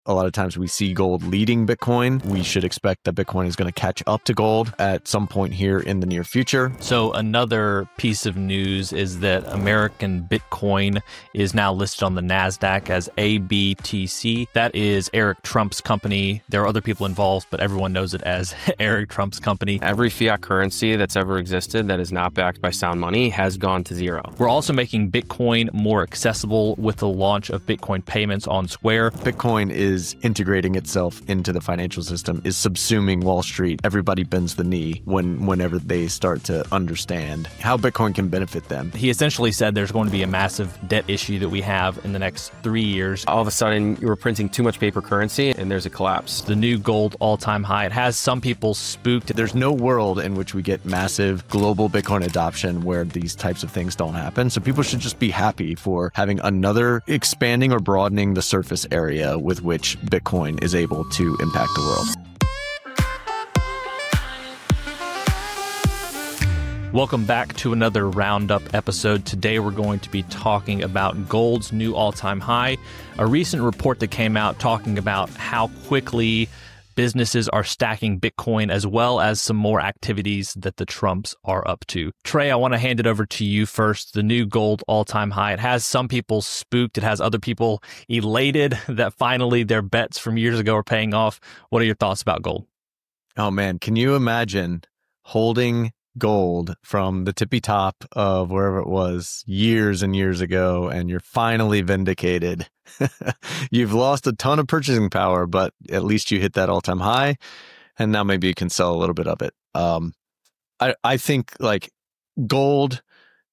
a lot of times we see gold leading Bitcoin. We should expect that Bitcoin is going to catch up to gold at some point here in the near future. So another piece of news is that American Bitcoin is now listed on the NASDAQ as ABTC. That is Eric Trump's company. There are other people involved, but everyone knows it as Eric Trump's company. Every fiat currency that's ever existed that is not backed by sound money has gone to zero. We're also making Bitcoin more accessible with the launch of Bitcoin payments on Square. Bitcoin is integrating itself into the financial system, is subsuming Wall Street. Everybody bends the knee whenever they start to understand how Bitcoin can benefit them. He essentially said there's going to be a massive debt issue that we have in the next 3 years. All of a sudden, you were printing too much paper currency and there's a collapse. The new gold all-time high. It has some people spooked. There's no world in which we get massive global Bitcoin adoption where these types of things don't happen. So people should just be happy for having another expanding or broadening the surface area with which Bitcoin is able to impact the world. Welcome back to another Roundup episode. Today we're going to be talking about gold's new all-time high, a recent report that came out talking about how quickly businesses are stacking Bitcoin, as well as some more activities that the Trumps are up to. Trey, I want to hand it over to you first. The new gold all-time high. It has some people spooked. It has other people elated that finally their bets from years ago are paying off. What are your thoughts about gold? Oh man, can you imagine holding gold from the tippy top of wherever it was years and years ago, and you're finally vindicated? You've lost a ton of purchasing power, but at least you hit that all-time high, and now maybe you can sell a little bit of it. I think like gold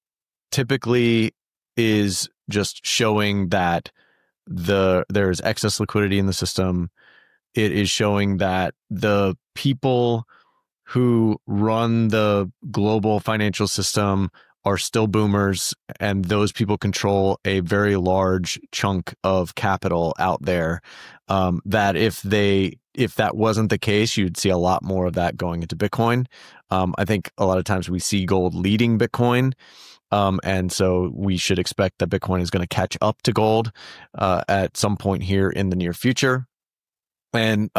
typically is just showing that there's excess liquidity in the system. It is showing that the people who run the global financial system are still boomers, and those people control a very large chunk of capital out there. That if that wasn't the case, you'd see a lot more of that going into Bitcoin. I think a lot of times we see gold leading Bitcoin. And so we should expect that Bitcoin is going to catch up to gold at some point here in the near future. And,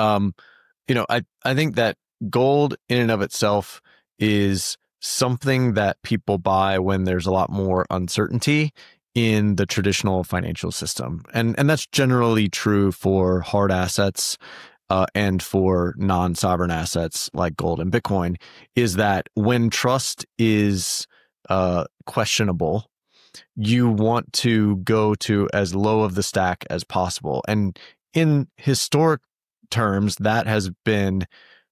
I think that gold in and of itself is something that people buy when there's a lot more uncertainty in the traditional financial system. And that's generally true for hard assets and for non-sovereign assets like gold and Bitcoin, is that when trust is questionable, you want to go to as low of the stack as possible. And in historic terms, that has been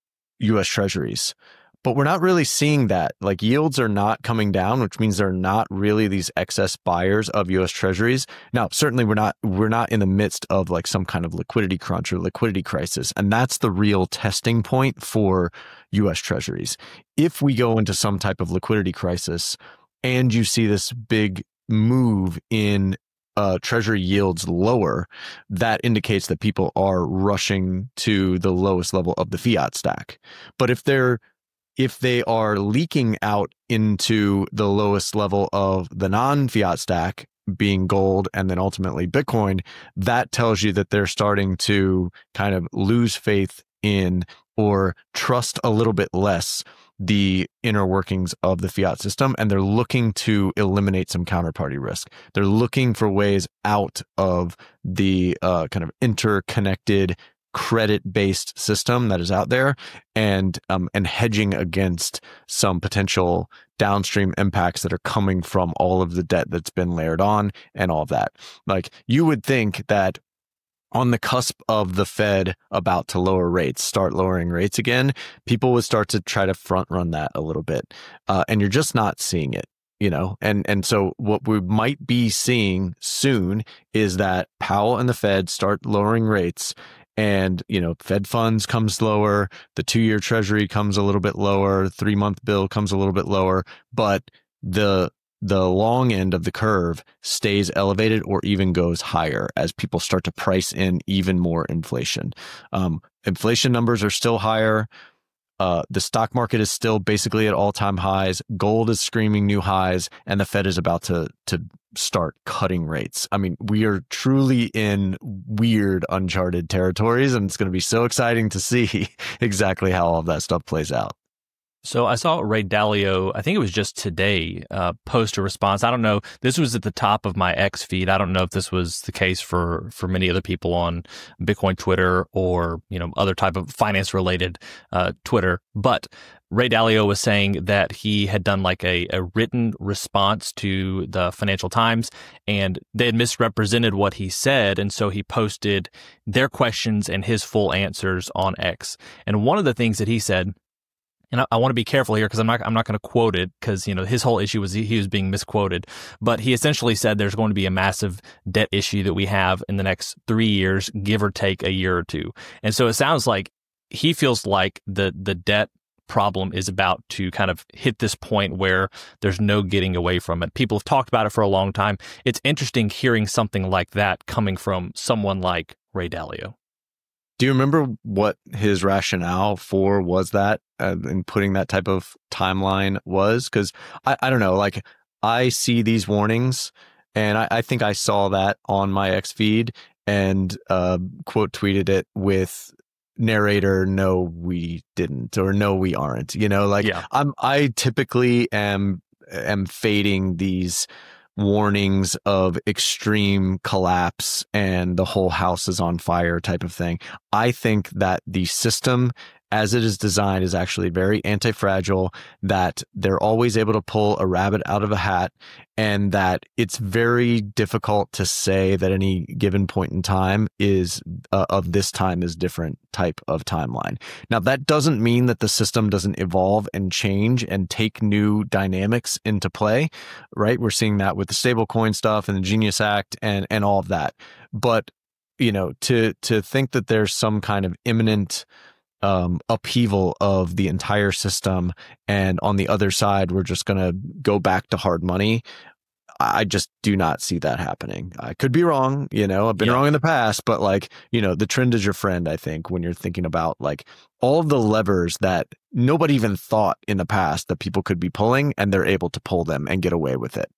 U.S. Treasuries. But we're not really seeing that. Like, yields are not coming down, which means there are not really these excess buyers of U.S. Treasuries. Now, certainly we're not in the midst of like some kind of liquidity crunch or liquidity crisis. And that's the real testing point for U.S. Treasuries. If we go into some type of liquidity crisis and you see this big move in Treasury yields lower, that indicates that people are rushing to the lowest level of the fiat stack. But if they are leaking out into the lowest level of the non-fiat stack, being gold and then ultimately Bitcoin, that tells you that they're starting to kind of lose faith in or trust a little bit less the inner workings of the fiat system, and they're looking to eliminate some counterparty risk. They're looking for ways out of the kind of interconnected credit-based system that is out there, and hedging against some potential downstream impacts that are coming from all of the debt that's been layered on and all of that. Like, you would think that on the cusp of the Fed about to start lowering rates again, people would start to try to front run that a little bit. And you're just not seeing it, And so what we might be seeing soon is that Powell and the Fed start lowering rates, and, Fed funds comes lower, the 2-year Treasury comes a little bit lower, 3-month bill comes a little bit lower, but the long end of the curve stays elevated or even goes higher as people start to price in even more inflation. Inflation numbers are still higher. The stock market is still basically at all-time highs. Gold is screaming new highs, and the Fed is about to start cutting rates. I mean, we are truly in weird, uncharted territories, and it's going to be so exciting to see exactly how all of that stuff plays out. So I saw Ray Dalio, I think it was just today, post a response. I don't know. This was at the top of my X feed. I don't know if this was the case for many other people on Bitcoin Twitter or, other type of finance related Twitter. But Ray Dalio was saying that he had done like a written response to the Financial Times, and they had misrepresented what he said. And so he posted their questions and his full answers on X. And one of the things that he said, and I want to be careful here because I'm not going to quote it because, his whole issue was he was being misquoted. But he essentially said there's going to be a massive debt issue that we have in the next 3 years, give or take a year or two. And so it sounds like he feels like the debt problem is about to kind of hit this point where there's no getting away from it. People have talked about it for a long time. It's interesting hearing something like that coming from someone like Ray Dalio. Do you remember what his rationale for was that in putting that type of timeline was? Because I don't know, like I see these warnings and I think I saw that on my X feed and quote tweeted it with narrator, no, we didn't, or no, we aren't, yeah. I typically am fading these warnings of extreme collapse and the whole house is on fire type of thing. I think that the system as it is designed is actually very anti-fragile, that they're always able to pull a rabbit out of a hat, and that it's very difficult to say that any given point in time is of this time is different type of timeline. Now, that doesn't mean that the system doesn't evolve and change and take new dynamics into play, right? We're seeing that with the stablecoin stuff and the Genius Act and all of that. But, to think that there's some kind of imminent upheaval of the entire system, and on the other side we're just going to go back to hard money, I just do not see that happening. I could be wrong, I've been wrong in the past, but the trend is your friend, I think, when you're thinking about all of the levers that nobody even thought in the past that people could be pulling, and they're able to pull them and get away with it.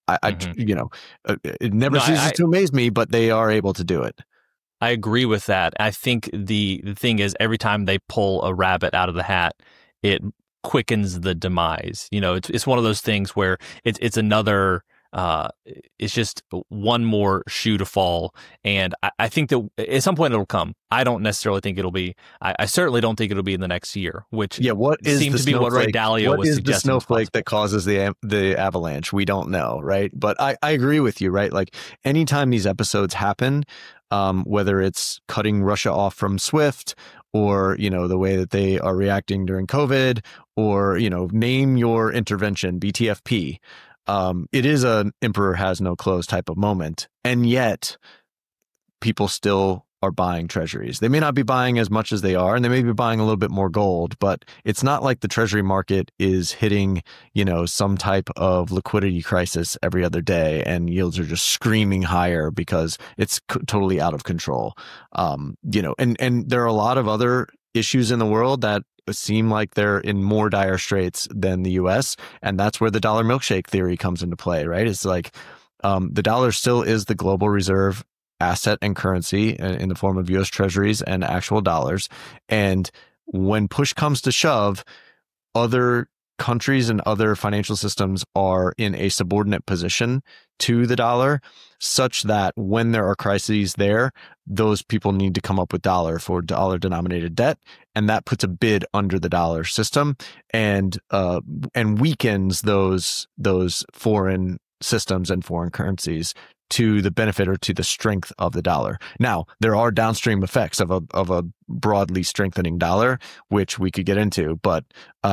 It never ceases to amaze me, but they are able to do it. I agree with that. I think the thing is, every time they pull a rabbit out of the hat, it quickens the demise. It's one of those things where it's another. It's just one more shoe to fall, and I think that at some point it'll come. I don't necessarily think it'll be. I certainly don't think it'll be in the next year. Which what is seems to be what Ray Dalio was suggesting. What is the snowflake that causes the avalanche? We don't know, right? But I agree with you, right? Anytime these episodes happen, whether it's cutting Russia off from SWIFT, or the way that they are reacting during COVID, or name your intervention, BTFP. It is an emperor has no clothes type of moment. And yet people still are buying treasuries. They may not be buying as much as they are, and they may be buying a little bit more gold, but it's not like the treasury market is hitting, some type of liquidity crisis every other day and yields are just screaming higher because it's totally out of control. And there are a lot of other issues in the world that seem like they're in more dire straits than the US. And that's where the dollar milkshake theory comes into play, right? It's the dollar still is the global reserve asset and currency in the form of US treasuries and actual dollars. And when push comes to shove, other countries and other financial systems are in a subordinate position to the dollar, such that when there are crises there, those people need to come up with dollar for dollar denominated debt. And that puts a bid under the dollar system and weakens those foreign systems and foreign currencies to the benefit or to the strength of the dollar. Now, there are downstream effects of a broadly strengthening dollar, which we could get into, but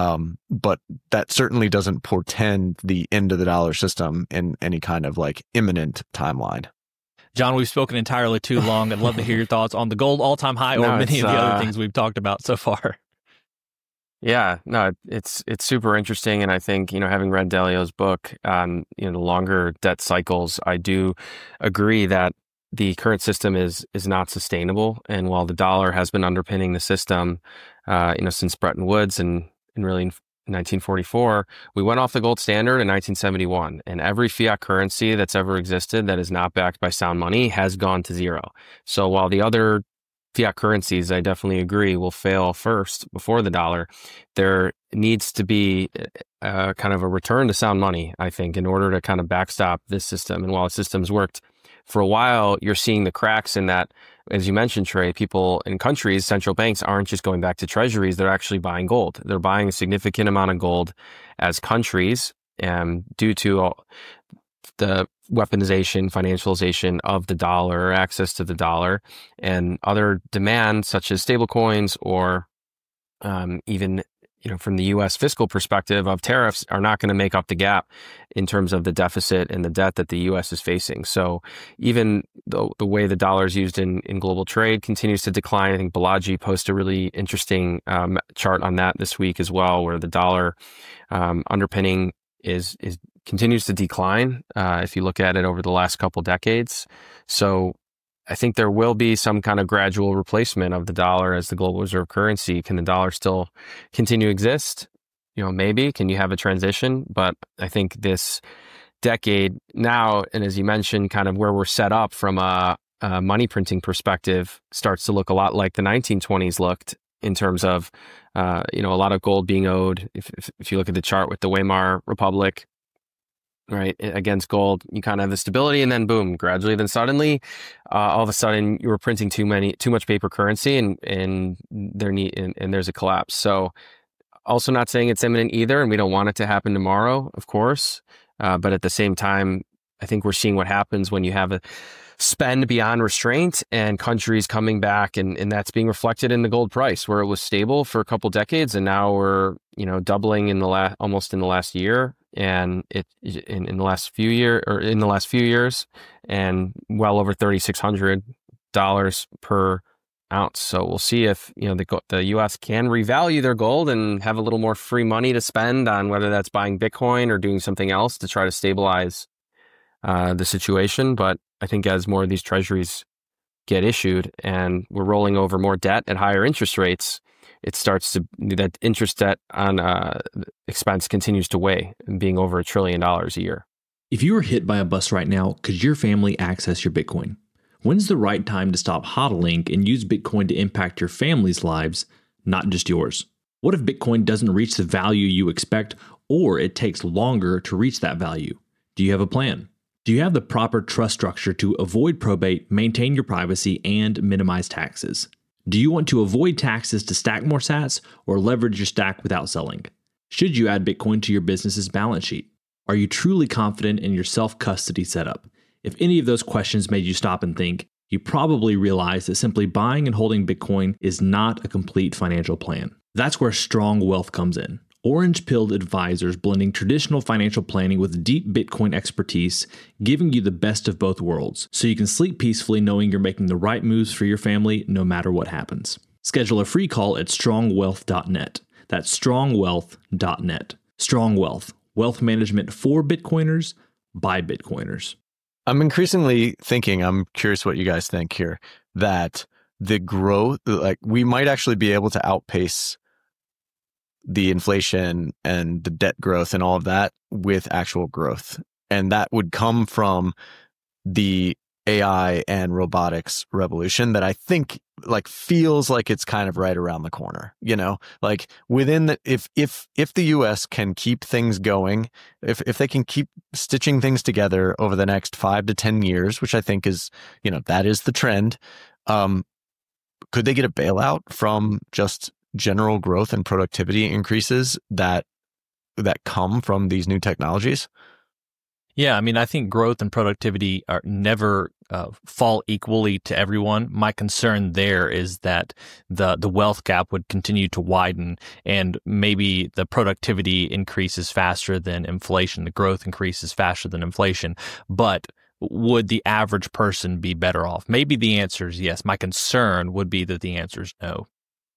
that certainly doesn't portend the end of the dollar system in any kind of imminent timeline. John, we've spoken entirely too long. I'd love to hear your thoughts on the gold all-time high or many of the other things we've talked about so far. Yeah, no, it's super interesting. And I think, having read Dalio's book on, the longer debt cycles, I do agree that the current system is not sustainable. And while the dollar has been underpinning the system, since Bretton Woods and really in 1944, we went off the gold standard in 1971, and every fiat currency that's ever existed that is not backed by sound money has gone to zero. So while the other fiat currencies, I definitely agree, will fail first before the dollar, there needs to be kind of a return to sound money, I think, in order to kind of backstop this system. And while the system's worked for a while, you're seeing the cracks in that, as you mentioned, Trey, people in countries, central banks aren't just going back to treasuries, they're actually buying gold. They're buying a significant amount of gold as countries, due to the weaponization, financialization of the dollar, access to the dollar, and other demands such as stablecoins or even from the U.S. fiscal perspective of tariffs are not going to make up the gap in terms of the deficit and the debt that the U.S. is facing. So even the way the dollar is used in global trade continues to decline. I think Balaji posted a really interesting chart on that this week as well, where the dollar underpinning is continues to decline if you look at it over the last couple decades. So I think there will be some kind of gradual replacement of the dollar as the global reserve currency. Can the dollar still continue to exist? Maybe. Can you have a transition? But I think this decade now, and as you mentioned, kind of where we're set up from a money printing perspective, starts to look a lot like the 1920s looked in terms of, a lot of gold being owed. If you look at the chart with the Weimar Republic, right, against gold, you kind of have the stability, and then boom, gradually, then suddenly, all of a sudden, you were printing too much paper currency, and there's a collapse. So, also not saying it's imminent either, and we don't want it to happen tomorrow, of course, but at the same time, I think we're seeing what happens when you have a spend beyond restraint and countries coming back, and that's being reflected in the gold price, where it was stable for a couple decades, and now we're doubling almost in the last year. And in the last few years, and well over $3,600 per ounce. So we'll see if the U.S. can revalue their gold and have a little more free money to spend on whether that's buying Bitcoin or doing something else to try to stabilize the situation. But I think as more of these treasuries get issued and we're rolling over more debt at higher interest rates, that interest debt on expense continues to weigh, being over $1 trillion a year. If you were hit by a bus right now, could your family access your Bitcoin? When's the right time to stop hodling and use Bitcoin to impact your family's lives, not just yours? What if Bitcoin doesn't reach the value you expect, or it takes longer to reach that value? Do you have a plan? Do you have the proper trust structure to avoid probate, maintain your privacy, and minimize taxes? Do you want to avoid taxes to stack more sats or leverage your stack without selling? Should you add Bitcoin to your business's balance sheet? Are you truly confident in your self-custody setup? If any of those questions made you stop and think, you probably realize that simply buying and holding Bitcoin is not a complete financial plan. That's where Strong Wealth comes in. Orange-pilled advisors blending traditional financial planning with deep Bitcoin expertise, giving you the best of both worlds, so you can sleep peacefully knowing you're making the right moves for your family no matter what happens. Schedule a free call at strongwealth.net. That's strongwealth.net. Strong Wealth. Wealth management for Bitcoiners by Bitcoiners. I'm increasingly thinking, I'm curious what you guys think here, that the growth, we might actually be able to outpace the inflation and the debt growth and all of that with actual growth. And that would come from the AI and robotics revolution that I think feels like it's kind of right around the corner, within the, if the US can keep things going, if they can keep stitching things together over the next 5 to 10 years, which I think is, that is the trend. Could they get a bailout from just general growth and productivity increases that come from these new technologies? Yeah, I mean, I think growth and productivity are never fall equally to everyone. My concern there is that the wealth gap would continue to widen, and maybe the productivity increases faster than inflation, the growth increases faster than inflation. But would the average person be better off? Maybe the answer is yes. My concern would be that the answer is no.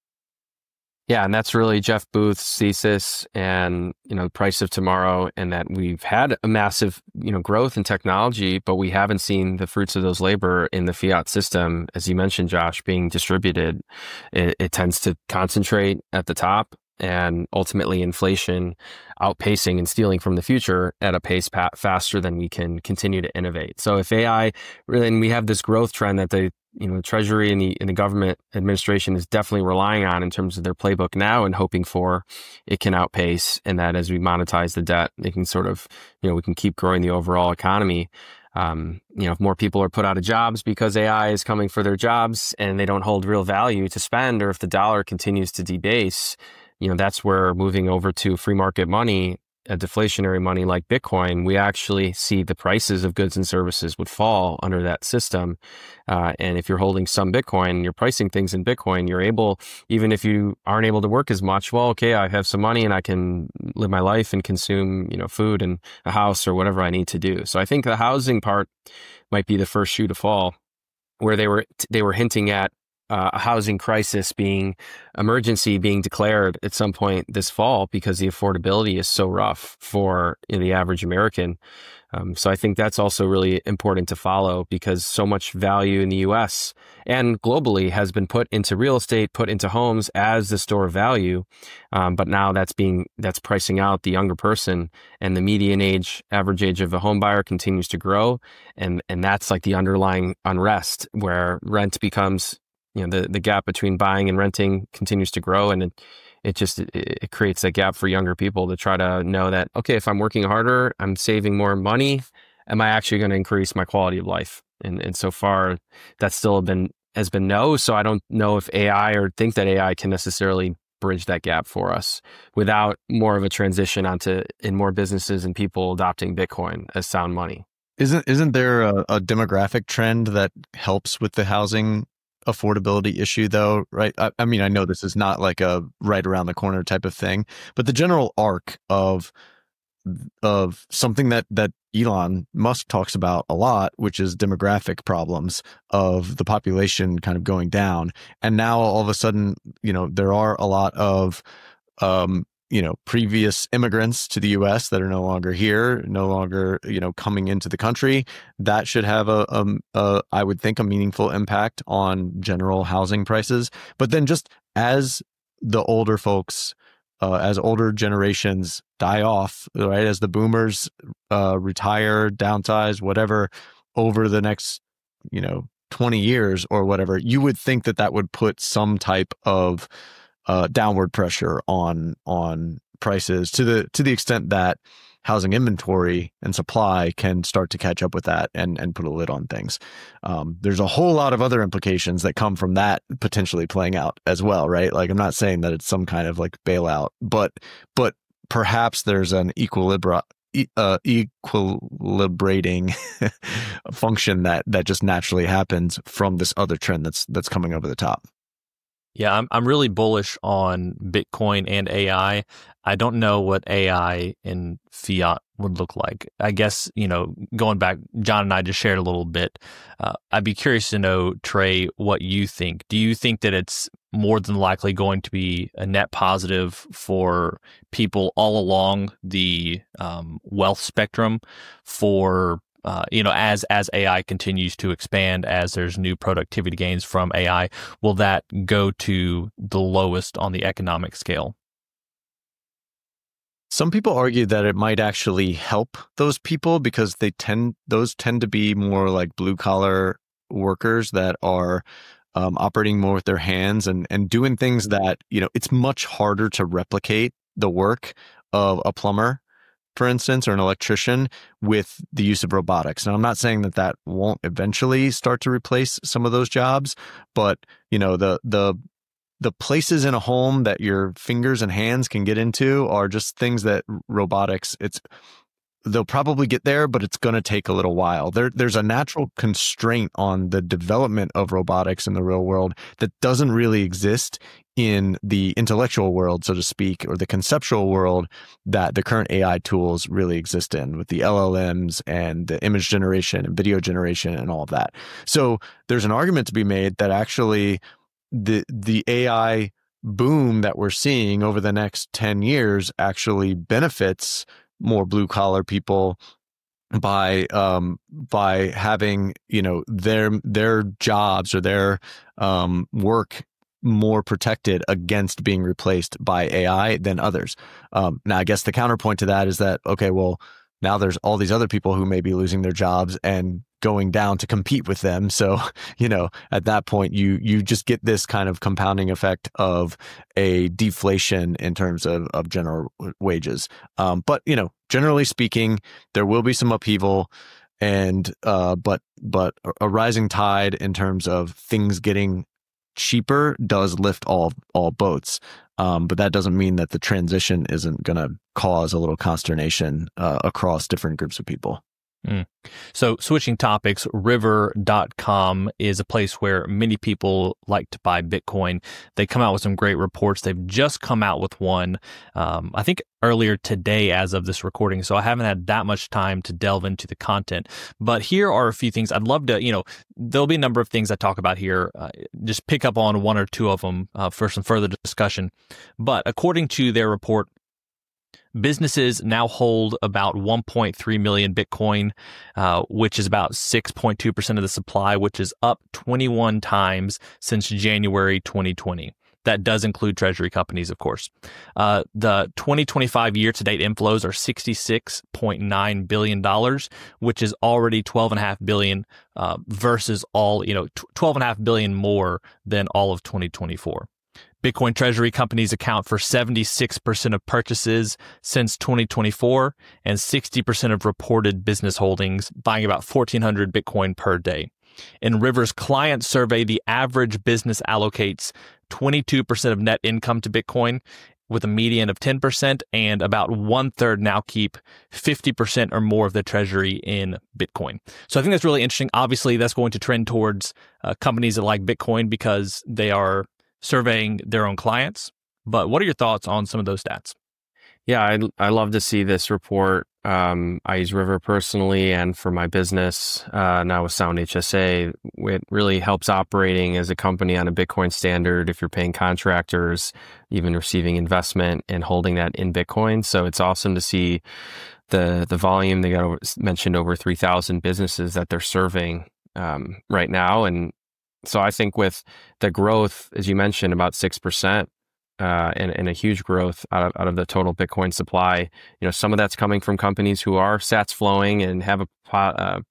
Yeah, and that's really Jeff Booth's thesis and, price of tomorrow, and that we've had a massive, growth in technology, but we haven't seen the fruits of those labor in the fiat system. As you mentioned, Josh, being distributed, it tends to concentrate at the top and ultimately inflation outpacing and stealing from the future at a pace faster than we can continue to innovate. So if AI really, and we have this growth trend that the Treasury and the government administration is definitely relying on in terms of their playbook now and hoping for it can outpace, and that as we monetize the debt, they can sort of, we can keep growing the overall economy. If more people are put out of jobs because AI is coming for their jobs and they don't hold real value to spend, or if the dollar continues to debase, that's where moving over to free market money, a deflationary money like Bitcoin, we actually see the prices of goods and services would fall under that system. And if you're holding some Bitcoin and you're pricing things in Bitcoin, you're able, even if you aren't able to work as much, well, okay, I have some money and I can live my life and consume, food and a house or whatever I need to do. So I think the housing part might be the first shoe to fall, where they were hinting at a housing crisis emergency being declared at some point this fall because the affordability is so rough for the average American. So I think that's also really important to follow, because so much value in the US and globally has been put into real estate, put into homes as the store of value. But now that's pricing out the younger person, and the median average age of a home buyer continues to grow. And that's like the underlying unrest, where rent becomes, the gap between buying and renting continues to grow, and it creates a gap for younger people to try to know that, okay, if I'm working harder, I'm saving more money, am I actually going to increase my quality of life? And so far, that's still has been no. So I don't know if AI, or think that AI can necessarily bridge that gap for us without more of a transition in more businesses and people adopting Bitcoin as sound money. Isn't there a demographic trend that helps with the housing affordability issue, though, right? I mean, I know this is not like a right around the corner type of thing, but the general arc of something that Elon Musk talks about a lot, which is demographic problems of the population kind of going down. And now all of a sudden, there are a lot of previous immigrants to the U.S. that are no longer here, no longer, coming into the country. That should have I would think, a meaningful impact on general housing prices. But then just as the older folks, as older generations die off, right, as the boomers retire, downsize, whatever, over the next, 20 years or whatever, you would think that would put some type of downward pressure on prices to the extent that housing inventory and supply can start to catch up with that and put a lid on things. There's a whole lot of other implications that come from that potentially playing out as well, right? Like, I'm not saying that it's some kind of like bailout, but perhaps there's an equilibrating function that just naturally happens from this other trend that's coming over the top. Yeah, I'm really bullish on Bitcoin and AI. I don't know what AI in fiat would look like. I guess, going back, John and I just shared a little bit. I'd be curious to know, Trey, what you think. Do you think that it's more than likely going to be a net positive for people all along the wealth spectrum for as AI continues to expand, as there's new productivity gains from AI, will that go to the lowest on the economic scale? Some people argue that it might actually help those people, because those tend to be more like blue collar workers that are operating more with their hands and doing things that, it's much harder to replicate the work of a plumber, for instance, or an electrician, with the use of robotics. And I'm not saying that won't eventually start to replace some of those jobs, but the places in a home that your fingers and hands can get into are just things that robotics, they'll probably get there, but it's going to take a little while. There's a natural constraint on the development of robotics in the real world that doesn't really exist in the intellectual world, so to speak, or the conceptual world that the current AI tools really exist in, with the LLMs and the image generation and video generation and all of that. So there's an argument to be made that actually the AI boom that we're seeing over the next 10 years actually benefits more blue collar people by having their jobs or their work more protected against being replaced by AI than others. Now, I guess the counterpoint to that is that, okay, well, now there's all these other people who may be losing their jobs and going down to compete with them. So, at that point, you just get this kind of compounding effect of a deflation in terms of general wages. But, generally speaking, there will be some upheaval, and but a rising tide in terms of things getting cheaper does lift all boats. But that doesn't mean that the transition isn't going to cause a little consternation across different groups of people. So switching topics, River.com is a place where many people like to buy Bitcoin. They come out with some great reports. They've just come out with one, I think earlier today as of this recording. So I haven't had that much time to delve into the content. But here are a few things I'd love to, there'll be a number of things I talk about here. Just pick up on one or two of them for some further discussion. But according to their report, businesses now hold about 1.3 million Bitcoin, which is about 6.2% of the supply, which is up 21 times since January 2020. That does include treasury companies, of course. The 2025 year-to-date inflows are $66.9 billion, which is already $12.5 billion versus all, $12.5 billion more than all of 2024. Bitcoin treasury companies account for 76% of purchases since 2024 and 60% of reported business holdings, buying about 1,400 Bitcoin per day. In River's client survey, the average business allocates 22% of net income to Bitcoin, with a median of 10%, and about 1/3 now keep 50% or more of the treasury in Bitcoin. So I think that's really interesting. Obviously, that's going to trend towards companies that like Bitcoin because they are surveying their own clients. But what are your thoughts on some of those stats? Yeah, I love to see this report. I use River personally and for my business now with Sound HSA. It really helps operating as a company on a Bitcoin standard if you're paying contractors, even receiving investment and holding that in Bitcoin. So it's awesome to see the volume. They mentioned over 3,000 businesses that they're serving right now. And so I think with the growth, as you mentioned, about 6%, and a huge growth out of the total Bitcoin supply, some of that's coming from companies who are sats flowing and have a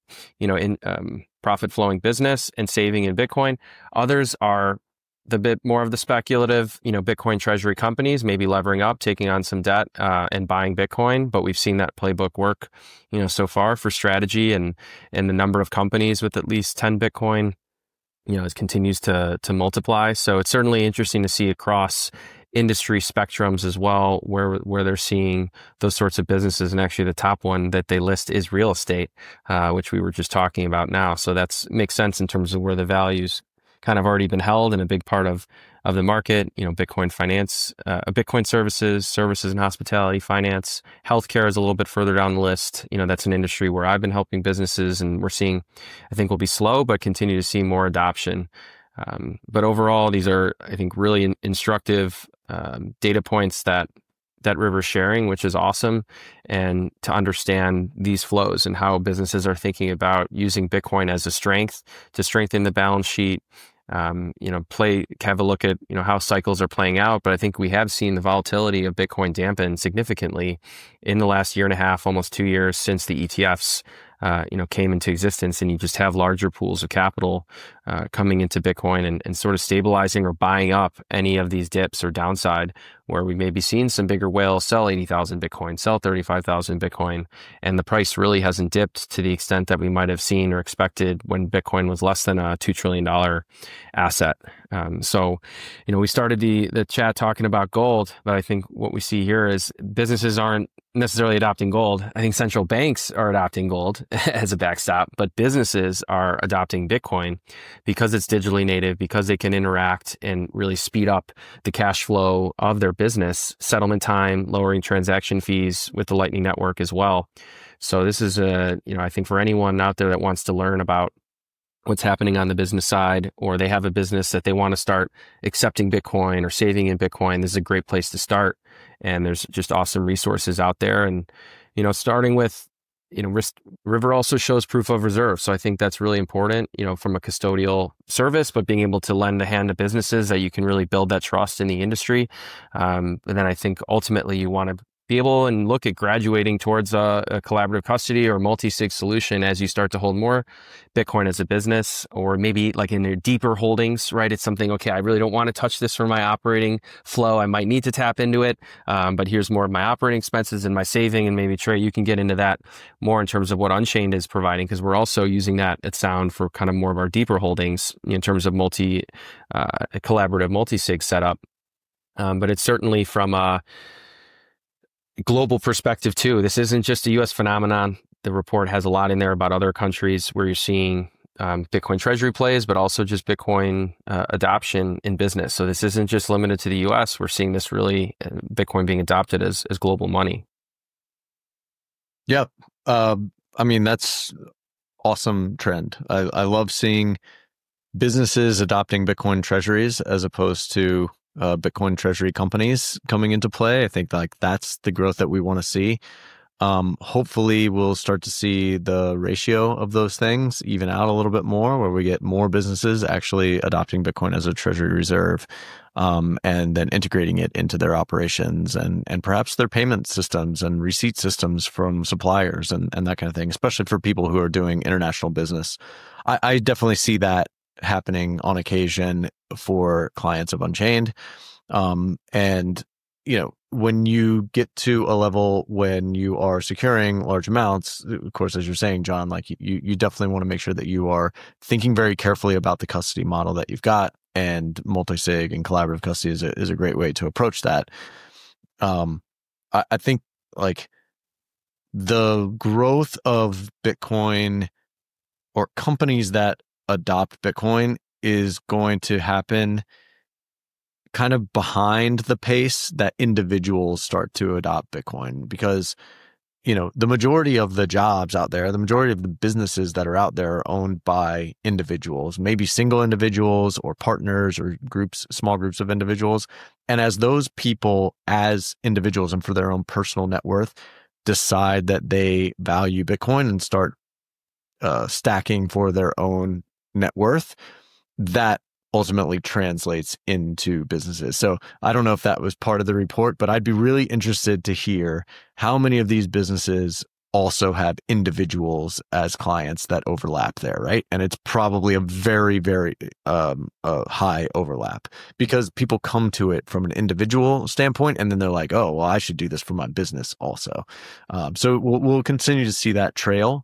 profit flowing business and saving in Bitcoin. Others are the bit more of the speculative, Bitcoin treasury companies, maybe levering up, taking on some debt and buying Bitcoin. But we've seen that playbook work, so far for Strategy and the number of companies with at least 10 Bitcoin. It continues to multiply. So it's certainly interesting to see across industry spectrums as well, where they're seeing those sorts of businesses. And actually the top one that they list is real estate, which we were just talking about now. So that's makes sense in terms of where the values kind of already been held and a big part of the market, Bitcoin finance, Bitcoin services and hospitality, finance, healthcare is a little bit further down the list. That's an industry where I've been helping businesses and we're seeing, I think will be slow, but continue to see more adoption. But overall, these are, I think, really instructive data points that River's sharing, which is awesome. And to understand these flows and how businesses are thinking about using Bitcoin as a strength to strengthen the balance sheet, have a look at, how cycles are playing out. But I think we have seen the volatility of Bitcoin dampen significantly in the last year and a half, almost 2 years since the ETFs came into existence, and you just have larger pools of capital coming into Bitcoin and sort of stabilizing or buying up any of these dips or downside, where we may be seeing some bigger whales sell 80,000 Bitcoin, sell 35,000 Bitcoin, and the price really hasn't dipped to the extent that we might have seen or expected when Bitcoin was less than a $2 trillion asset. So, we started the chat talking about gold, but I think what we see here is businesses aren't necessarily adopting gold. I think central banks are adopting gold as a backstop, but businesses are adopting Bitcoin because it's digitally native, because they can interact and really speed up the cash flow of their business, settlement time, lowering transaction fees with the Lightning Network as well. So this is I think for anyone out there that wants to learn about what's happening on the business side, or they have a business that they want to start accepting Bitcoin or saving in Bitcoin, this is a great place to start. And there's just awesome resources out there. And, starting with River also shows proof of reserve. So I think that's really important, from a custodial service, but being able to lend a hand to businesses that you can really build that trust in the industry. And then I think ultimately you want to be able and look at graduating towards a collaborative custody or multi-sig solution as you start to hold more Bitcoin as a business, or maybe like in your deeper holdings, right? It's something, okay, I really don't want to touch this for my operating flow. I might need to tap into it, but here's more of my operating expenses and my saving. And maybe Trey, you can get into that more in terms of what Unchained is providing, because we're also using that at Sound for kind of more of our deeper holdings in terms of collaborative multi-sig setup. But it's certainly from a global perspective too. This isn't just a U.S. phenomenon. The report has a lot in there about other countries where you're seeing Bitcoin treasury plays, but also just Bitcoin adoption in business. So this isn't just limited to the U.S. We're seeing this really Bitcoin being adopted as global money. Yep. That's awesome trend. I love seeing businesses adopting Bitcoin treasuries as opposed to Bitcoin treasury companies coming into play. I think that's the growth that we want to see. Hopefully we'll start to see the ratio of those things even out a little bit more, where we get more businesses actually adopting Bitcoin as a treasury reserve, and then integrating it into their operations and perhaps their payment systems and receipt systems from suppliers and that kind of thing, especially for people who are doing international business. I definitely see that happening on occasion for clients of Unchained. And, when you get to a level when you are securing large amounts, of course, as you're saying, John, you definitely want to make sure that you are thinking very carefully about the custody model that you've got, and multi-sig and collaborative custody is a great way to approach that. I think the growth of Bitcoin or companies that adopt Bitcoin is going to happen kind of behind the pace that individuals start to adopt Bitcoin, because the majority of the jobs out there, the majority of the businesses that are out there are owned by individuals, maybe single individuals or partners or small groups of individuals. And as those people, as individuals and for their own personal net worth, decide that they value Bitcoin and start stacking for their own net worth, that ultimately translates into businesses. So I don't know if that was part of the report, but I'd be really interested to hear how many of these businesses also have individuals as clients that overlap there, right? And it's probably a very, very high overlap, because people come to it from an individual standpoint, and then they're like, oh, well, I should do this for my business also. So we'll continue to see that trail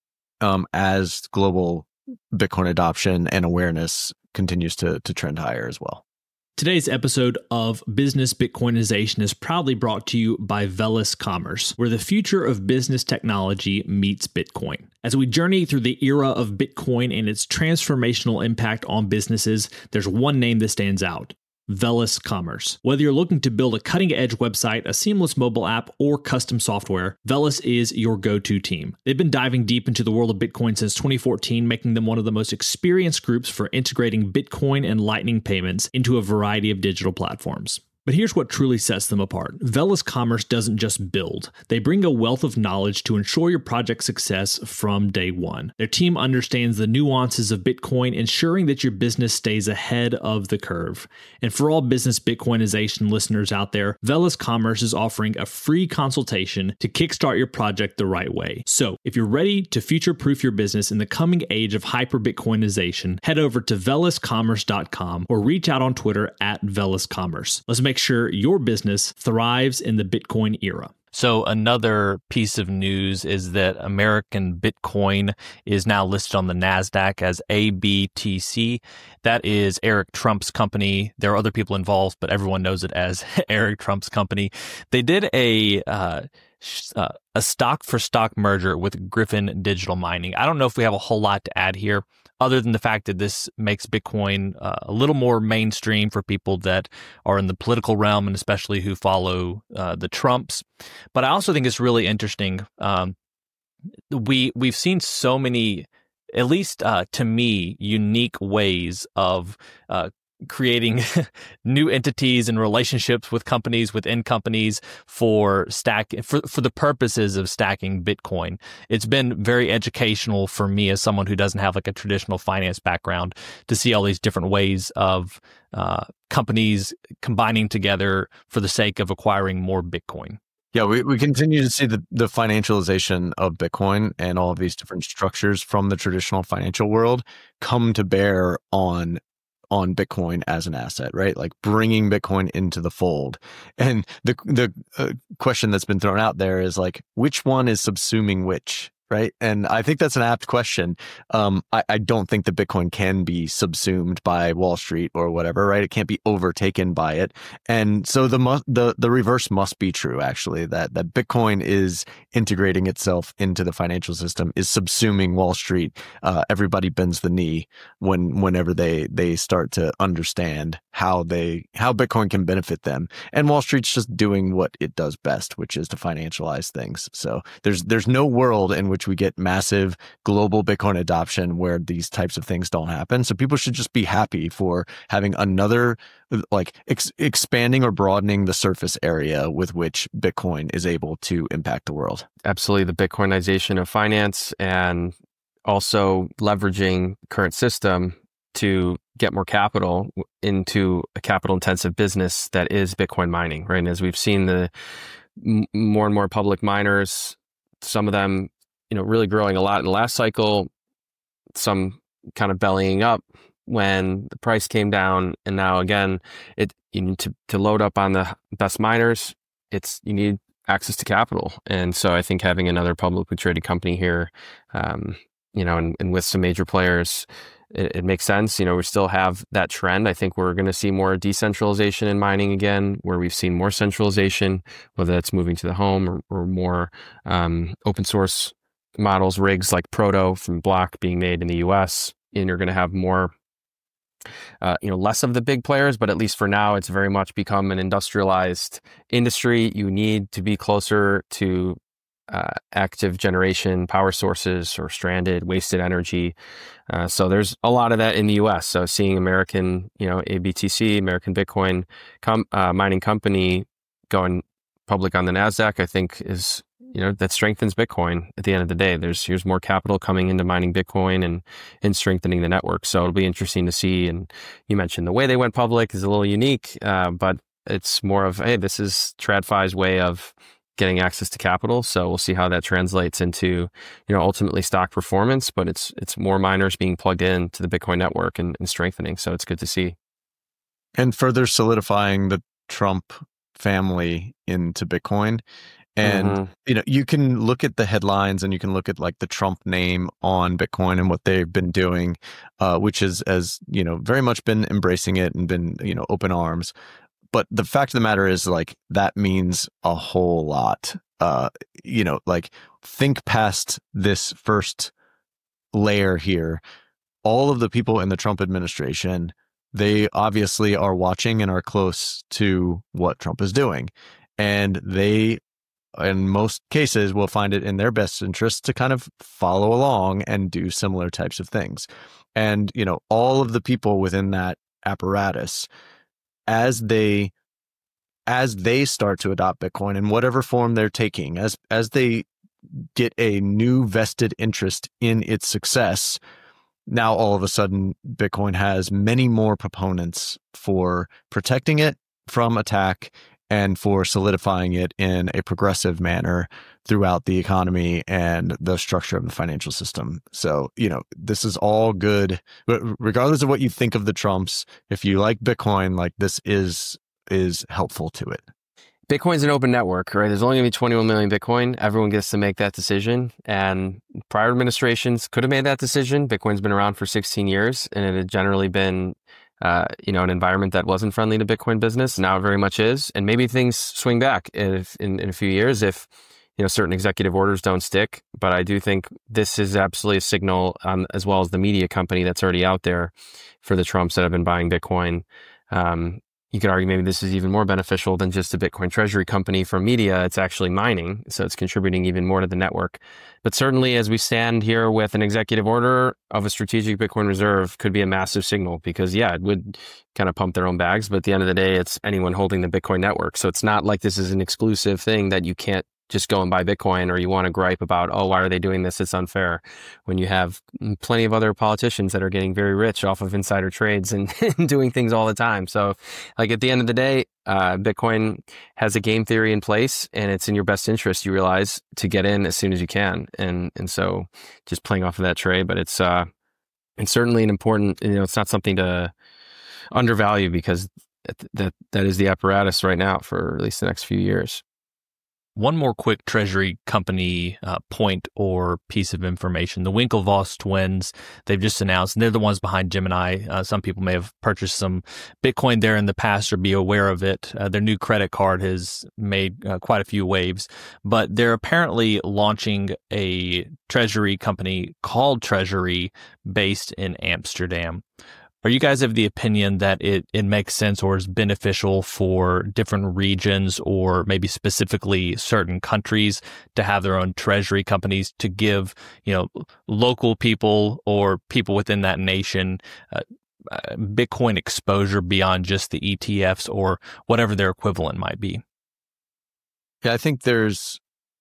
as global Bitcoin adoption and awareness continues to trend higher as well. Today's episode of Business Bitcoinization is proudly brought to you by Velis Commerce, where the future of business technology meets Bitcoin. As we journey through the era of Bitcoin and its transformational impact on businesses, there's one name that stands out: Velis Commerce. Whether you're looking to build a cutting-edge website, a seamless mobile app, or custom software, Velis is your go-to team. They've been diving deep into the world of Bitcoin since 2014, making them one of the most experienced groups for integrating Bitcoin and Lightning payments into a variety of digital platforms. But here's what truly sets them apart. Velis Commerce doesn't just build. They bring a wealth of knowledge to ensure your project's success from day one. Their team understands the nuances of Bitcoin, ensuring that your business stays ahead of the curve. And for all Business Bitcoinization listeners out there, Velis Commerce is offering a free consultation to kickstart your project the right way. So if you're ready to future-proof your business in the coming age of hyper-Bitcoinization, head over to veliscommerce.com or reach out on Twitter at veliscommerce. Let's make sure your business thrives in the Bitcoin era. So another piece of news is that American Bitcoin is now listed on the NASDAQ as ABTC. That is Eric Trump's company. There are other people involved, but everyone knows it as Eric Trump's company. They did a stock-for-stock merger with Griffin Digital Mining. I don't know if we have a whole lot to add here, other than the fact that this makes Bitcoin a little more mainstream for people that are in the political realm, and especially who follow the Trumps. But I also think it's really interesting. We've seen so many, at least to me, unique ways of creating new entities and relationships with companies within companies for the purposes of stacking Bitcoin. It's been very educational for me as someone who doesn't have like a traditional finance background to see all these different ways of companies combining together for the sake of acquiring more Bitcoin. Yeah, we continue to see the financialization of Bitcoin and all of these different structures from the traditional financial world come to bear on Bitcoin as an asset, right? Like bringing Bitcoin into the fold. And the question that's been thrown out there is like, which one is subsuming which? Right. And I think that's an apt question. I don't think that Bitcoin can be subsumed by Wall Street or whatever, right? It can't be overtaken by it. And so the reverse must be true, actually, that Bitcoin is integrating itself into the financial system, is subsuming Wall Street. Everybody bends the knee whenever they start to understand how Bitcoin can benefit them. And Wall Street's just doing what it does best, which is to financialize things. So there's no world in which we get massive global Bitcoin adoption where these types of things don't happen. So people should just be happy for having another like expanding or broadening the surface area with which Bitcoin is able to impact the world. Absolutely. The Bitcoinization of finance and also leveraging current system to get more capital into a capital intensive business that is Bitcoin mining, right? And as we've seen the more and more public miners, some of them, really growing a lot in the last cycle, some kind of bellying up when the price came down. And now again, you need to load up on the best miners. You need access to capital. And so I think having another publicly traded company here, and with some major players, it makes sense. We still have that trend. I think we're going to see more decentralization in mining again, where we've seen more centralization, whether that's moving to the home or more open source models, rigs like Proto from Block being made in the US. And you're going to have more, less of the big players, but at least for now, it's very much become an industrialized industry. You need to be closer to active generation power sources or stranded wasted energy. So there's a lot of that in the US. So seeing American, ABTC, American Bitcoin mining company going public on the NASDAQ, I think is, that strengthens Bitcoin at the end of the day. Here's more capital coming into mining Bitcoin and strengthening the network. So it'll be interesting to see. And you mentioned the way they went public is a little unique, but it's more of, hey, this is TradFi's way of getting access to capital. So we'll see how that translates into, ultimately stock performance, but it's more miners being plugged in to the Bitcoin network and strengthening. So it's good to see. And further solidifying the Trump family into Bitcoin. And, you can look at the headlines and you can look at like the Trump name on Bitcoin and what they've been doing, which is, as, very much been embracing it and been, open arms. But the fact of the matter is, like, that means a whole lot. Like, think past this first layer here. All of the people in the Trump administration, they obviously are watching and are close to what Trump is doing. And they, in most cases, will find it in their best interest to kind of follow along and do similar types of things. And, all of the people within that apparatus, as they start to adopt Bitcoin in whatever form they're taking, as they get a new vested interest in its success, now all of a sudden Bitcoin has many more proponents for protecting it from attack and for solidifying it in a progressive manner throughout the economy and the structure of the financial system. So, this is all good. But regardless of what you think of the Trumps, if you like Bitcoin, like, this is helpful to it. Bitcoin's an open network, right? There's only going to be 21 million Bitcoin. Everyone gets to make that decision. And prior administrations could have made that decision. Bitcoin's been around for 16 years, and it had generally been an environment that wasn't friendly to Bitcoin business. Now it very much is. And maybe things swing back in a few years if, certain executive orders don't stick. But I do think this is absolutely a signal, as well as the media company that's already out there for the Trumps that have been buying Bitcoin, you could argue maybe this is even more beneficial than just a Bitcoin treasury company from media. It's actually mining, so it's contributing even more to the network. But certainly, as we stand here with an executive order of a strategic Bitcoin reserve, could be a massive signal because, yeah, it would kind of pump their own bags. But at the end of the day, it's anyone holding the Bitcoin network. So it's not like this is an exclusive thing that you can't just go and buy Bitcoin, or you want to gripe about, oh, why are they doing this? It's unfair. When you have plenty of other politicians that are getting very rich off of insider trades and doing things all the time. So like at the end of the day, Bitcoin has a game theory in place, and it's in your best interest, you realize, to get in as soon as you can. And so just playing off of that trade, but it's certainly an important, it's not something to undervalue because that is the apparatus right now for at least the next few years. One more quick treasury company point or piece of information. The Winklevoss twins, they've just announced, and they're the ones behind Gemini. Some people may have purchased some Bitcoin there in the past or be aware of it. Their new credit card has made quite a few waves, but they're apparently launching a treasury company called Treasury based in Amsterdam. Are you guys of the opinion that it makes sense or is beneficial for different regions or maybe specifically certain countries to have their own treasury companies to give, local people or people within that nation Bitcoin exposure beyond just the ETFs or whatever their equivalent might be? Yeah, I think there's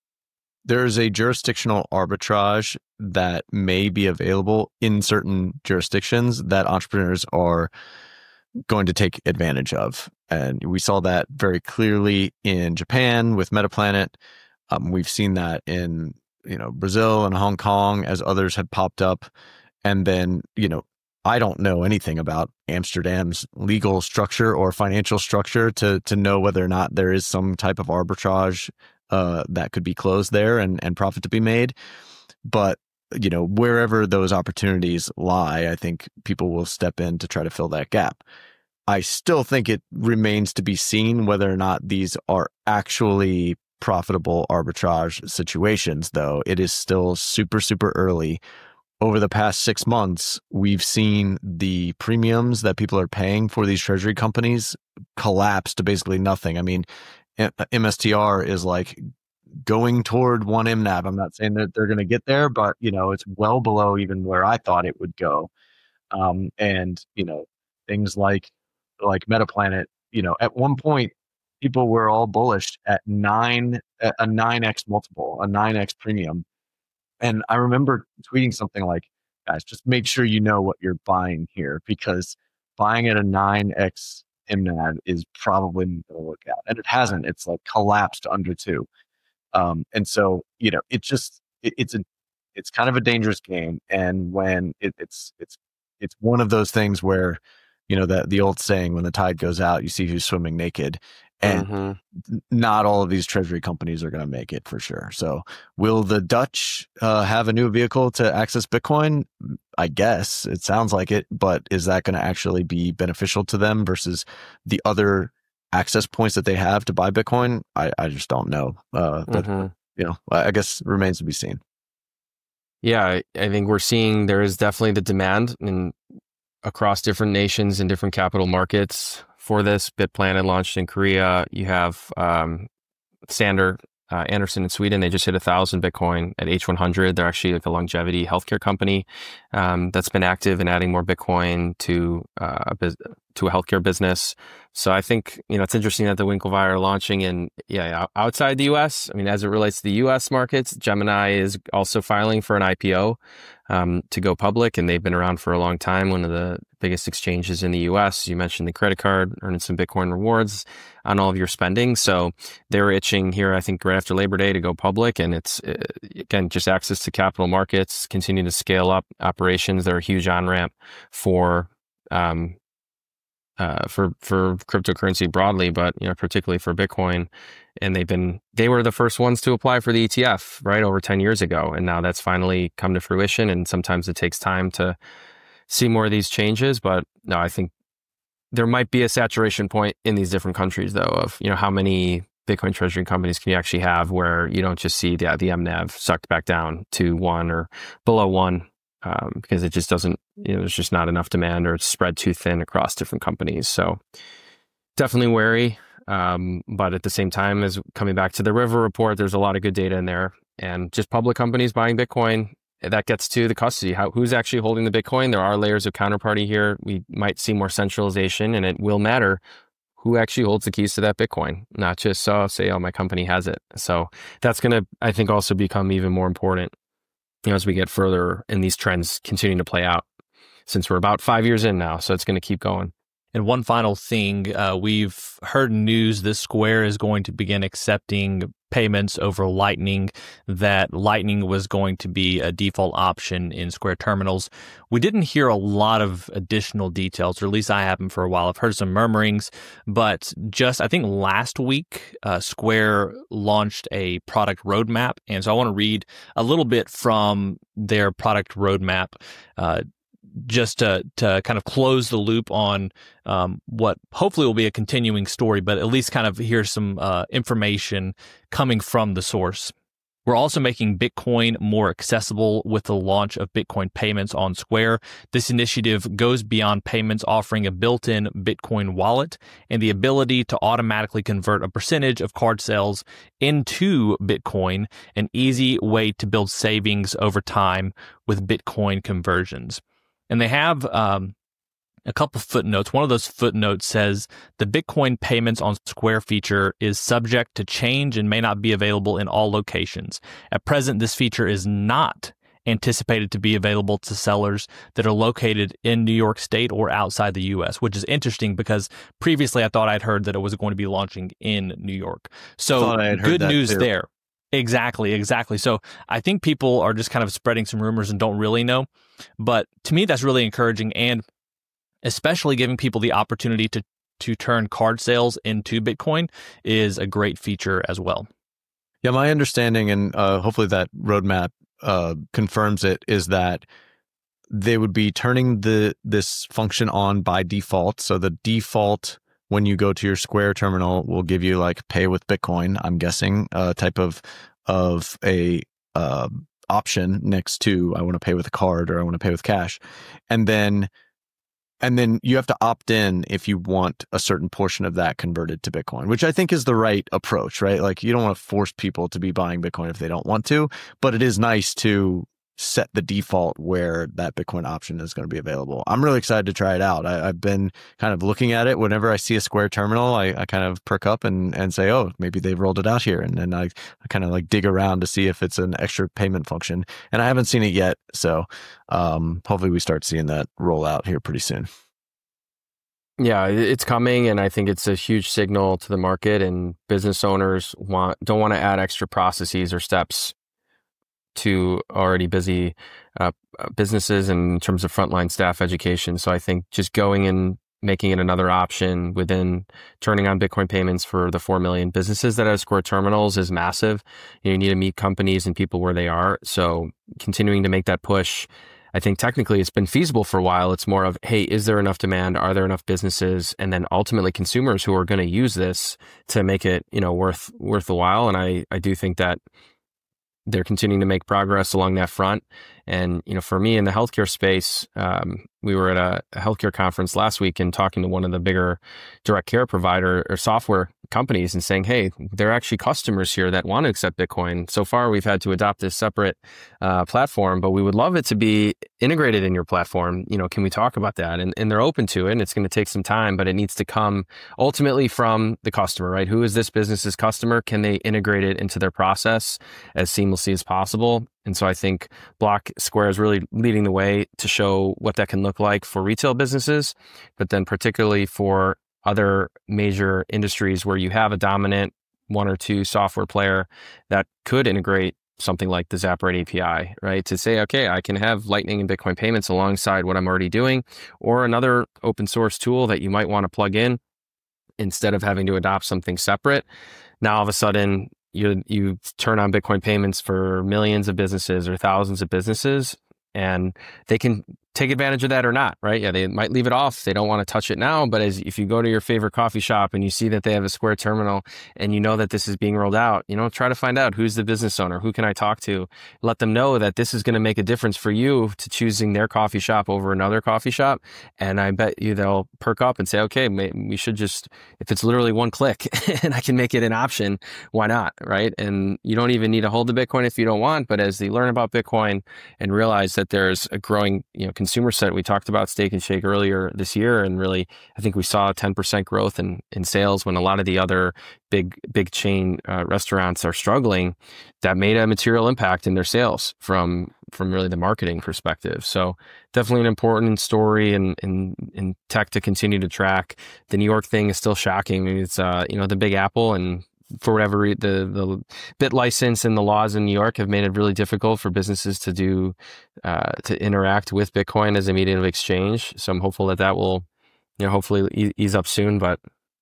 a jurisdictional arbitrage that may be available in certain jurisdictions that entrepreneurs are going to take advantage of. And we saw that very clearly in Japan with Metaplanet. We've seen that in, Brazil and Hong Kong as others have popped up. And then, I don't know anything about Amsterdam's legal structure or financial structure to know whether or not there is some type of arbitrage that could be closed there and profit to be made. But, wherever those opportunities lie, I think people will step in to try to fill that gap. I still think it remains to be seen whether or not these are actually profitable arbitrage situations, though. It is still super, super early. Over the past 6 months, we've seen the premiums that people are paying for these treasury companies collapse to basically nothing. I mean, MSTR is like going toward 1 MNAV. I'm not saying that they're going to get there, but it's well below even where I thought it would go. And things like Metaplanet, at one point people were all bullish at a 9x multiple, a 9x premium. And I remember tweeting something like, guys, just make sure you know what you're buying here, because buying at a 9x MNAV is probably going to work out. And it hasn't. It's like collapsed to under 2. And so, it's kind of a dangerous game. And when it's one of those things where, the old saying, when the tide goes out, you see who's swimming naked. And not all of these treasury companies are going to make it for sure. So will the Dutch have a new vehicle to access Bitcoin? I guess it sounds like it, but is that going to actually be beneficial to them versus the other access points that they have to buy Bitcoin? I just don't know. But, I guess it remains to be seen. Yeah, I think we're seeing there is definitely the demand across different nations and different capital markets for this. Bitplanet launched in Korea. You have Sander Anderson in Sweden. They just hit 1,000 Bitcoin at H100. They're actually like a longevity healthcare company that's been active in adding more Bitcoin to a healthcare business. So I think, it's interesting that the Winklevi are launching outside the US. I mean, as it relates to the US markets, Gemini is also filing for an IPO to go public, and they've been around for a long time. One of the biggest exchanges in the US. You mentioned the credit card, earning some Bitcoin rewards on all of your spending. So they're itching here, I think, right after Labor Day to go public. And it's, again, just access to capital markets, continue to scale up operations. They're a huge on-ramp for cryptocurrency broadly, but particularly for Bitcoin. And they were the first ones to apply for the ETF, right, over 10 years ago. And now that's finally come to fruition. And sometimes it takes time to see more of these changes. But no, I think there might be a saturation point in these different countries, though, of how many Bitcoin treasury companies can you actually have where you don't just see the MNAV sucked back down to 1 or below 1. Because it just doesn't, there's just not enough demand, or it's spread too thin across different companies. So definitely wary. But at the same time, as coming back to the River report, there's a lot of good data in there. And just public companies buying Bitcoin, that gets to the custody. Who's actually holding the Bitcoin? There are layers of counterparty here. We might see more centralization, and it will matter who actually holds the keys to that Bitcoin, not just say, my company has it. So that's going to, I think, also become even more important, as we get further and these trends continuing to play out, since we're about 5 years in now. So it's going to keep going. And one final thing, we've heard news that Square is going to begin accepting payments over Lightning, that Lightning was going to be a default option in Square terminals. We didn't hear a lot of additional details, or at least I haven't for a while. I've heard some murmurings, but just I think last week, Square launched a product roadmap. And so I want to read a little bit from their product roadmap, just to kind of close the loop on what hopefully will be a continuing story, but at least kind of here's some information coming from the source. We're also making Bitcoin more accessible with the launch of Bitcoin payments on Square. This initiative goes beyond payments, offering a built-in Bitcoin wallet and the ability to automatically convert a percentage of card sales into Bitcoin, an easy way to build savings over time with Bitcoin conversions. And they have a couple footnotes. One of those footnotes says the Bitcoin payments on Square feature is subject to change and may not be available in all locations. At present, this feature is not anticipated to be available to sellers that are located in New York State or outside the U.S., which is interesting because previously I thought I'd heard that it was going to be launching in New York. So good news there. Exactly. So I think people are just kind of spreading some rumors and don't really know. But to me, that's really encouraging, and especially giving people the opportunity to turn card sales into Bitcoin is a great feature as well. Yeah, my understanding, and hopefully that roadmap confirms it, is that they would be turning this function on by default. So the default, when you go to your Square terminal, will give you like pay with Bitcoin, I'm guessing, type of a option next to I want to pay with a card or I want to pay with cash. And then you have to opt in if you want a certain portion of that converted to Bitcoin, which I think is the right approach, right? Like you don't want to force people to be buying Bitcoin if they don't want to, but it is nice to set the default where that Bitcoin option is going to be available. I'm really excited to try it out. I've been kind of looking at it. Whenever I see a Square terminal, I kind of perk up and say, oh, maybe they've rolled it out here. And then I kind of like dig around to see if it's an extra payment function. And I haven't seen it yet. So hopefully we start seeing that roll out here pretty soon. Yeah, it's coming, and I think it's a huge signal to the market, and business owners don't want to add extra processes or steps to already busy businesses and in terms of frontline staff education. So I think just going and making it another option within turning on Bitcoin payments for the 4 million businesses that have Square terminals is massive. You need to meet companies and people where they are. So continuing to make that push, I think technically it's been feasible for a while. It's more of, hey, is there enough demand? Are there enough businesses? And then ultimately consumers who are going to use this to make it, worth the while. And I do think that they're continuing to make progress along that front. And, for me in the healthcare space, we were at a healthcare conference last week and talking to one of the bigger direct care provider or software companies and saying, hey, there are actually customers here that want to accept Bitcoin. So far, we've had to adopt this separate platform, but we would love it to be integrated in your platform. Can we talk about that? And they're open to it, and it's going to take some time, but it needs to come ultimately from the customer, right? Who is this business's customer? Can they integrate it into their process as seamlessly as possible? And so I think Block Square is really leading the way to show what that can look like for retail businesses, but then particularly for other major industries where you have a dominant one or two software player that could integrate something like the Zapper API, right? To say, okay, I can have Lightning and Bitcoin payments alongside what I'm already doing, or another open source tool that you might want to plug in instead of having to adopt something separate. Now, all of a sudden, you turn on Bitcoin payments for millions of businesses or thousands of businesses, and they can take advantage of that or not, right? Yeah, they might leave it off. They don't want to touch it now. But if you go to your favorite coffee shop and you see that they have a Square terminal and you know that this is being rolled out, try to find out who's the business owner, who can I talk to, let them know that this is going to make a difference for you to choosing their coffee shop over another coffee shop. And I bet you they'll perk up and say, okay, we should just, if it's literally one click and I can make it an option, why not, right? And you don't even need to hold the Bitcoin if you don't want, but as they learn about Bitcoin and realize that there's a growing, consumer set. We talked about Steak and Shake earlier this year, and really, I think we saw a 10% growth in sales when a lot of the other big chain restaurants are struggling. That made a material impact in their sales from really the marketing perspective. So definitely an important story in tech to continue to track. The New York thing is still shocking. I mean, it's the Big Apple, and for whatever the bit license and the laws in New York have made it really difficult for businesses to interact with Bitcoin as a medium of exchange. So I'm hopeful that will, hopefully ease up soon. But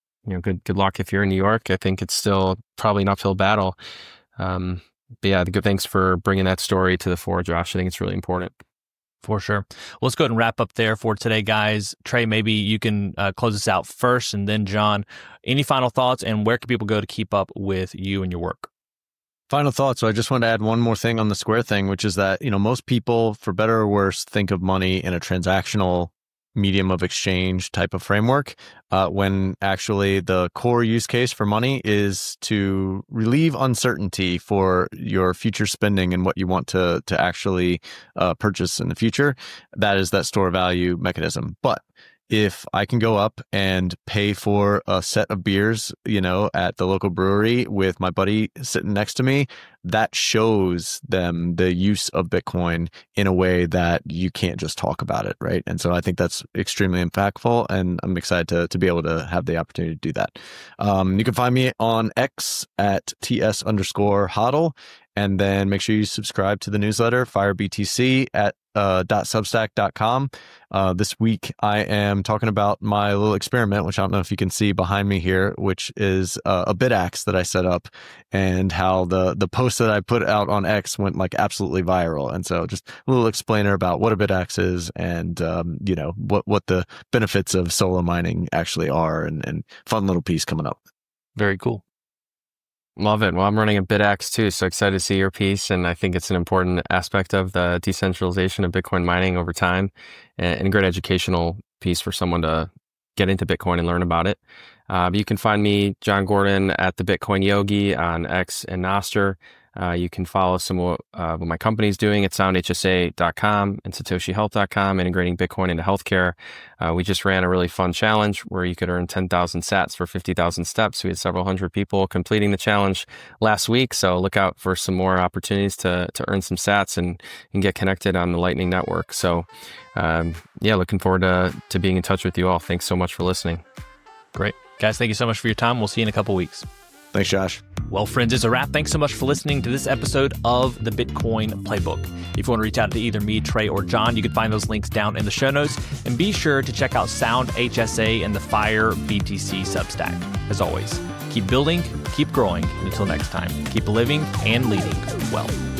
good luck if you're in New York. I think it's still probably an uphill battle. But yeah, good. Thanks for bringing that story to the fore, Josh. I think it's really important. For sure. Well, let's go ahead and wrap up there for today, guys. Trey, maybe you can close us out first, and then John, any final thoughts, and where can people go to keep up with you and your work? Final thought. So I just want to add one more thing on the Square thing, which is that, most people, for better or worse, think of money in a transactional medium of exchange type of framework, when actually the core use case for money is to relieve uncertainty for your future spending and what you want to actually purchase in the future. That is that store value mechanism. But if I can go up and pay for a set of beers, at the local brewery with my buddy sitting next to me, that shows them the use of Bitcoin in a way that you can't just talk about it, right? And so I think that's extremely impactful, and I'm excited to be able to have the opportunity to do that. You can find me on X at @TS_hodl, and then make sure you subscribe to the newsletter, FireBTC at .substack.com. This week, I am talking about my little experiment, which I don't know if you can see behind me here, which is a BitAxe that I set up, and how the post that I put out on X went like absolutely viral. And so just a little explainer about what a BitAxe is, and what the benefits of solo mining actually are, and fun little piece coming up. Very cool. Love it. Well, I'm running a BitAxe too, so excited to see your piece. And I think it's an important aspect of the decentralization of Bitcoin mining over time, and a great educational piece for someone to get into Bitcoin and learn about it. You can find me, John Gordon, at the Bitcoin Yogi on X and Nostr. You can follow some of what my company's doing at soundhsa.com and satoshihealth.com, integrating Bitcoin into healthcare. We just ran a really fun challenge where you could earn 10,000 sats for 50,000 steps. We had several hundred people completing the challenge last week. So look out for some more opportunities to earn some sats and get connected on the Lightning Network. So looking forward to being in touch with you all. Thanks so much for listening. Great. Guys, thank you so much for your time. We'll see you in a couple weeks. Thanks, Josh. Well, friends, it's a wrap. Thanks so much for listening to this episode of the Bitcoin Playbook. If you want to reach out to either me, Trey, or John, you can find those links down in the show notes. And be sure to check out Sound HSA and the Fire BTC Substack. As always, keep building, keep growing, and until next time, keep living and leading well.